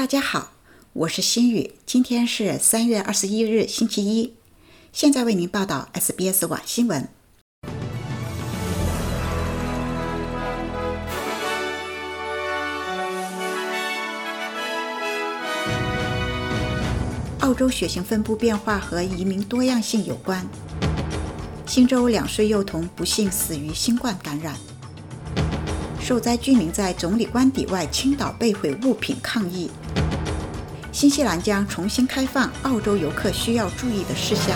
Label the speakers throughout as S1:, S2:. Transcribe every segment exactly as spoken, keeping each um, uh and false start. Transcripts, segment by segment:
S1: 大家好，我是心雨，今天是三月二十一日星期一，现在为您报道 S B S 晚新闻。澳洲血型分布变化和移民多样性有关。新州两岁幼童不幸死于新冠感染。受灾居民在总理官邸外倾倒被毁物品抗议。新西兰将重新开放，澳洲游客需要注意的事项。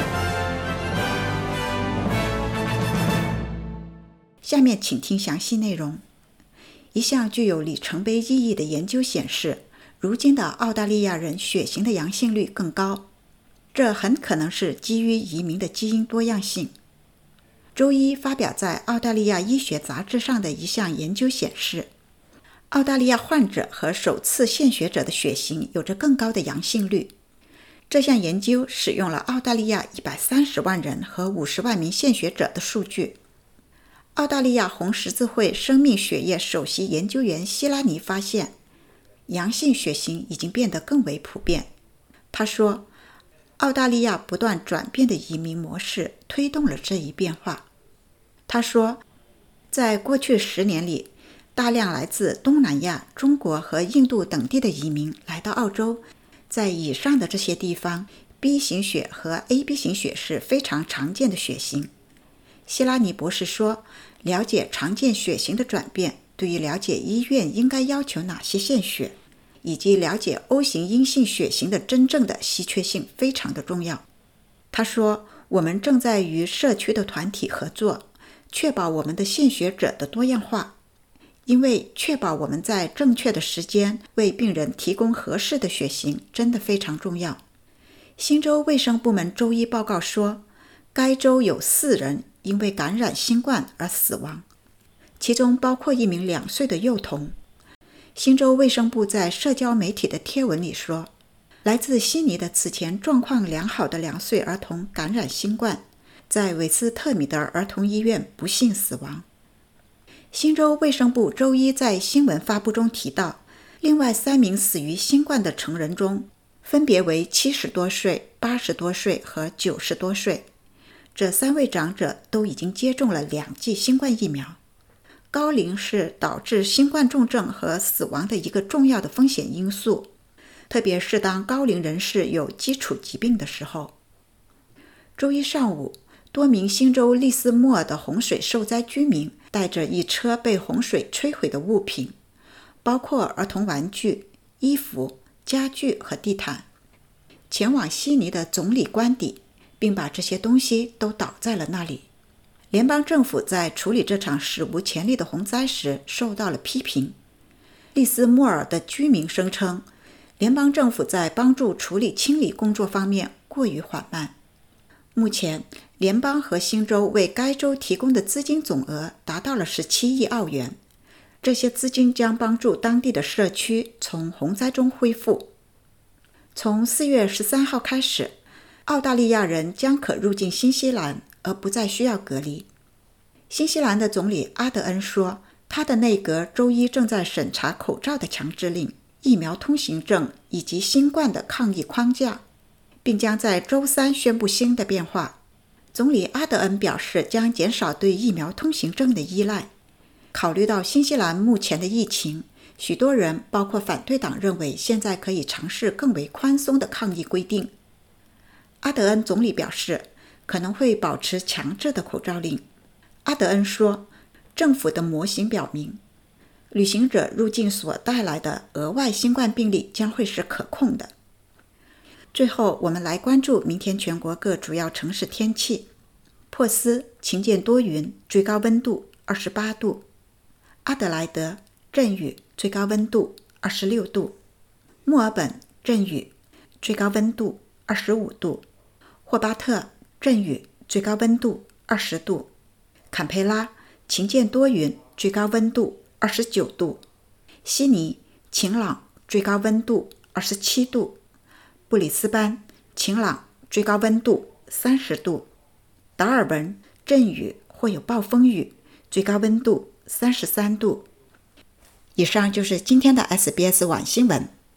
S1: 下面请听详细内容。一项具有里程碑意义的研究显示，如今的澳大利亚人血型的阳性率更高，这很可能是基于移民的基因多样性。周一发表在澳大利亚医学杂志上的一项研究显示，澳大利亚患者和首次献血者的血型有着更高的阳性率。这项研究使用了澳大利亚一百三十万人和五十万名献血者的数据。澳大利亚红十字会生命血液首席研究员希拉尼发现，阳性血型已经变得更为普遍。他说，澳大利亚不断转变的移民模式推动了这一变化。他说，在过去十年里，大量来自东南亚、中国和印度等地的移民来到澳洲，在以上的这些地方 B 型血和 A B 型血是非常常见的血型。希拉尼博士说，了解常见血型的转变对于了解医院应该要求哪些献血，以及了解 O 型阴性血型的真正的稀缺性非常的重要。他说，我们正在与社区的团体合作，确保我们的献血者的多样化，因为确保我们在正确的时间为病人提供合适的血型真的非常重要。新州卫生部门周一报告说，该州有四人因为感染新冠而死亡，其中包括一名两岁的幼童。新州卫生部在社交媒体的贴文里说，来自悉尼的此前状况良好的两岁儿童感染新冠，在韦斯特米德儿童医院不幸死亡。新州卫生部周一在新闻发布中提到，另外三名死于新冠的成人中，分别为七十多岁、八十多岁和九十多岁。这三位长者都已经接种了两剂新冠疫苗。高龄是导致新冠重症和死亡的一个重要的风险因素，特别是当高龄人士有基础疾病的时候。周一上午，多名新州利斯莫尔的洪水受灾居民带着一车被洪水摧毁的物品，包括儿童玩具、衣服、家具和地毯，前往悉尼的总理官邸，并把这些东西都倒在了那里。联邦政府在处理这场史无前例的洪灾时受到了批评。利斯莫尔的居民声称，联邦政府在帮助处理清理工作方面过于缓慢。目前，联邦和新州为该州提供的资金总额达到了十七亿澳元，这些资金将帮助当地的社区从洪灾中恢复。从四月十三号开始，澳大利亚人将可入境新西兰，而不再需要隔离。新西兰的总理阿德恩说，他的内阁周一正在审查口罩的强制令、疫苗通行证以及新冠的抗疫框架，并将在周三宣布新的变化。总理阿德恩表示，将减少对疫苗通行证的依赖。考虑到新西兰目前的疫情，许多人，包括反对党，认为现在可以尝试更为宽松的抗疫规定。阿德恩总理表示，可能会保持强制的口罩令。阿德恩说，政府的模型表明，旅行者入境所带来的额外新冠病例将会是可控的。最后，我们来关注明天全国各主要城市天气。珀斯晴间多云，最高温度二十八度；阿德莱德阵雨，最高温度二十六度；墨尔本阵雨，最高温度二十五度；霍巴特阵雨，最高温度二十度；坎培拉晴间多云，最高温度二十九度；悉尼晴朗，最高温度二十七度；布里斯班晴朗，最高温度三十度；达尔文阵雨或有暴风雨，最高温度三十三度。以上就是今天的 S B S 晚新闻。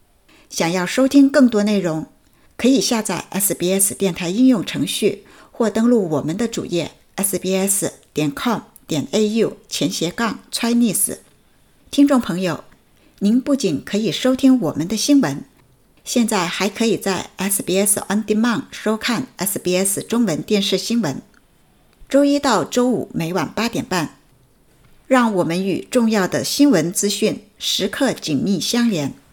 S1: 想要收听更多内容，可以下载 S B S 电台应用程序，或登录我们的主页 s b s 点 com 点 a u 前斜杠 Chinese。听众朋友，您不仅可以收听我们的新闻，现在还可以在 S B S On Demand 收看 S B S 中文电视新闻。周一到周五每晚八点半，让我们与重要的新闻资讯时刻紧密相连。